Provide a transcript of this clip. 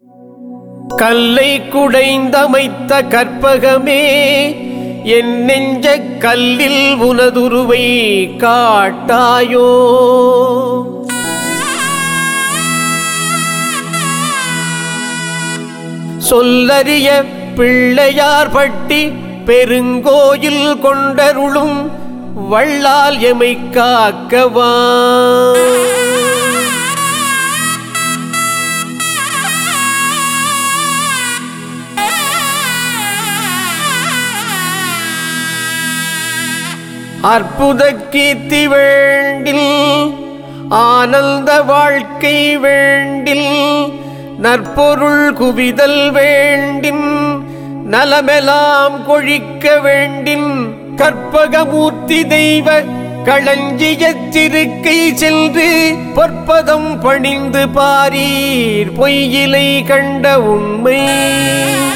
கல்லை குடைந்தமைத்த கற்பகமே, என் நெஞ்ச கல்லில் உனதுருவை காட்டாயோ. சொல்லறிய பிள்ளையார் பட்டி பெருங்கோயில் கொண்டருளும் வள்ளால் எமை காக்கவா. அற்புத கீர்த்தி வேண்டில், ஆனந்த வாழ்க்கை வேண்டில், நற்பொருள் குவிதல் வேண்டின், நலமெலாம் கொழிக்க வேண்டின், கற்பகமூர்த்தி தெய்வ களஞ்சியத் திருக்கை சென்று பொற்பதம் பணிந்து பாரீர் பொய்யிலை கண்ட உண்மை.